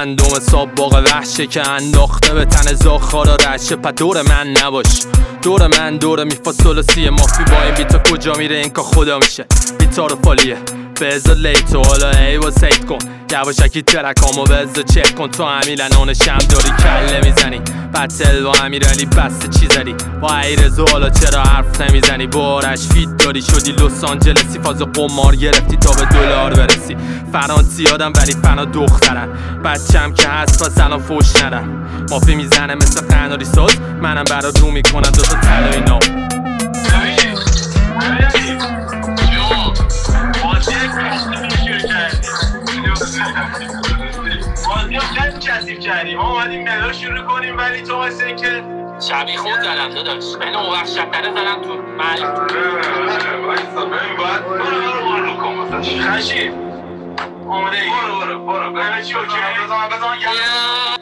گندم صاب باغ وحشه که انداخته به تن زاخارا رشه. پا دور من نباش، دور من دوره میفا سلوسیه. مافی با این بیتا کجا میره این که خدا میشه. بیتا رو فالیه بزا لیتو حالا ایوا سیت کن. یواشکی ترکامو بزا چک کن. تو امیلنان شم داری کله میزنی. بطل با امیرالی بسته چی زدی. با ایرزو حالا چرا حرف نمیزنی. بارش فیت داری شدی لس آنجلسی. فاز قمار گرفتی تا به دلار برسی. فرانسی آدم ولی فنا دخترن. بچم که هست پس الان فوش ندن. مافی میزنه مثل قناری ساز. منم برا رو میکنم دوتا تلایی نو. بازی هم خیلی کثیف کردیم. ما اومدیم ملا شروع کنیم ولی تو مثل این که شبیه خود زدم داداش. من اون وقت شکره زدم تو محل. وایسا ببین باید برو کن واسه خشیف آمده ای. برو همه چی اوکی. بزن